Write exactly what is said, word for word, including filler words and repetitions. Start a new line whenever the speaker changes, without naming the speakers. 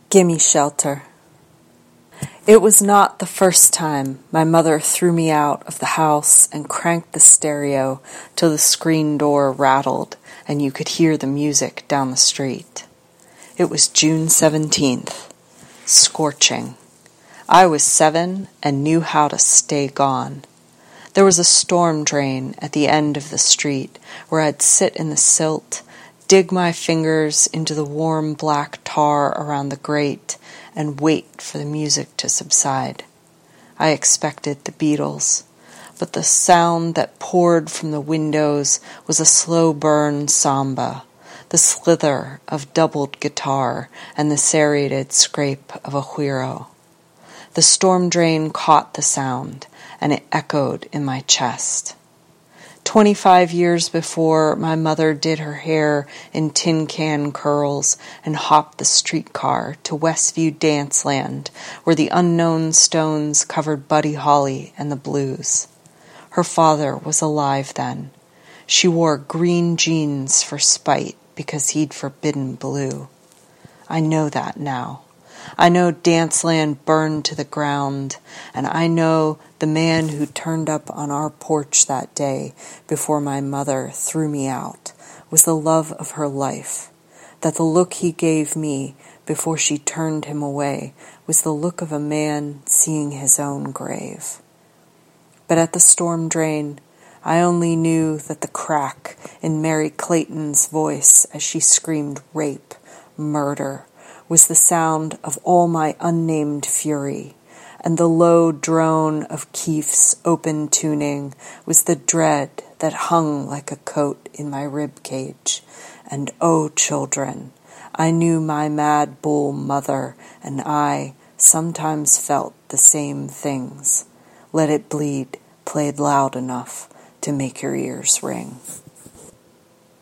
Gimme shelter. It was not the first time my mother threw me out of the house and cranked the stereo till the screen door rattled and you could hear the music down the street. It was June seventeenth. Scorching. I was seven and knew how to stay gone. There was a storm drain at the end of the street where I'd sit in the silt, dig my fingers into the warm black tar around the grate, and wait for the music to subside. I expected the Beatles, but the sound that poured from the windows was a slow burn samba, the slither of doubled guitar and the serrated scrape of a güiro. The storm drain caught the sound, and it echoed in my chest. Twenty-five years before, my mother did her hair in tin can curls and hopped the streetcar to Westview Danceland, where the unknown stones covered Buddy Holly and the blues. Her father was alive then. She wore green jeans for spite because he'd forbidden blue. I know that now. I know Danceland burned to the ground, and I know the man who turned up on our porch that day before my mother threw me out was the love of her life, that the look he gave me before she turned him away was the look of a man seeing his own grave. But at the storm drain, I only knew that the crack in Mary Clayton's voice as she screamed rape, murder, was the sound of all my unnamed fury, and the low drone of Keefe's open tuning was the dread that hung like a coat in my rib cage. And oh, children, I knew my mad bull mother and I sometimes felt the same things. Let It Bleed played loud enough to make your ears ring.